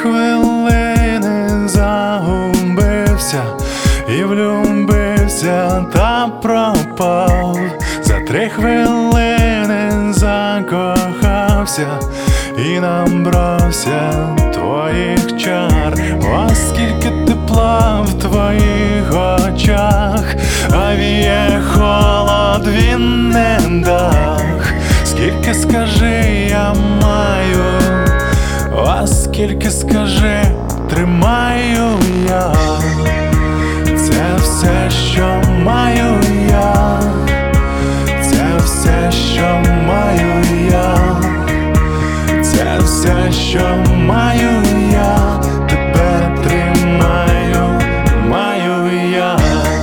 хвилини загубився і влюбився та пропав. За 3 хвилини закохався і набрався твоїх чар. Оскільки тепла в твоїх очах, а віє холод, він не дах. Скільки, скажи, я маю, оскільки, скажи, тримаю я. Це все, що маю я, це все, що маю я, це все, що маю я, тебе тримаю, маю я.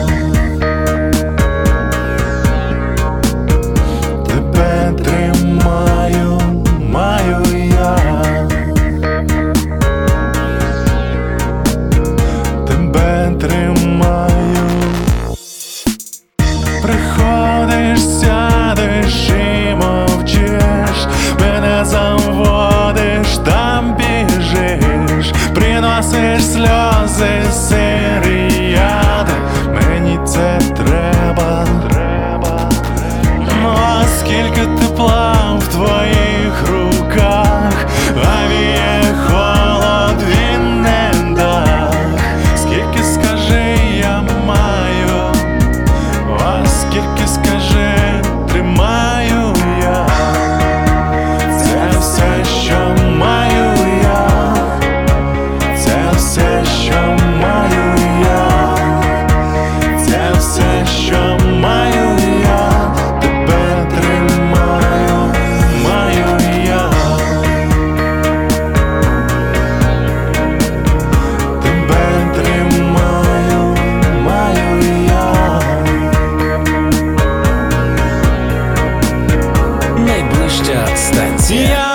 Тебе тримаю, маю я. Тебе тримаю. Приходиш, сядеш і мовчиш, мене заводиш, там біжиш, приносиш сльози, сирі яди, мені це треба. Скільки тепла в твоїх руках, а віє холод, він не дах. Скільки, скажи, я маю, а скільки, скажи, тримаю я. Це все, що маю я, це все, що маю я, це все, що маю я. Найближча станція.